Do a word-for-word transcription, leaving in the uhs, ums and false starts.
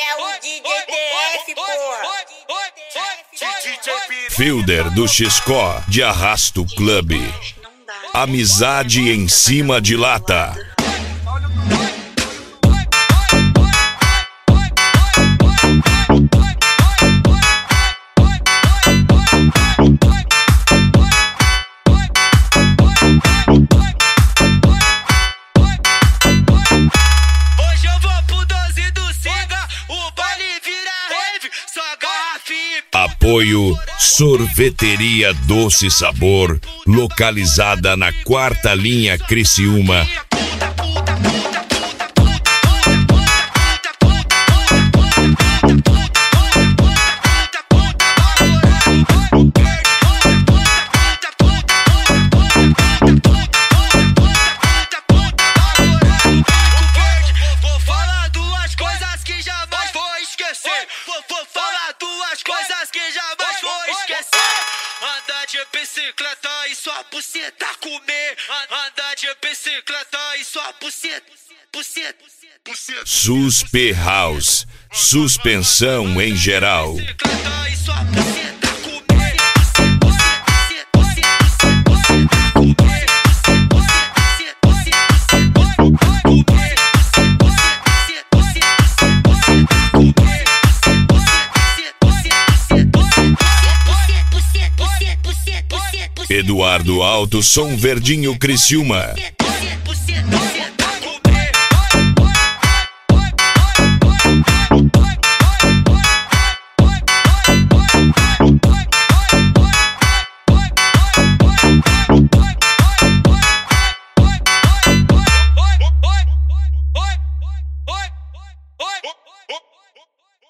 é o D J T F, porra. Fielder do Xiscó de Arrasto Club. Amizade em cima de lata. Hoje eu vou pro doze do Siga, o baile vira rave, só garrafinha. Apoio Sorveteria Doce Sabor, localizada na quarta linha Criciúma. Vou falar duas coisas que jamais vou esquecer. Vou, vou falar duas coisas que jamais vou esquecer. Andar de bicicleta e sua buceta comer. Andar de bicicleta e sua buceta, buceta, buceta. Suspe House, suspensão em geral. Bicicleta e sua buceta comer. Buceta, buceta, buceta, comer. Buceta, buceta, buceta, comer. Eduardo Alto, Som Verdinho Criciúma.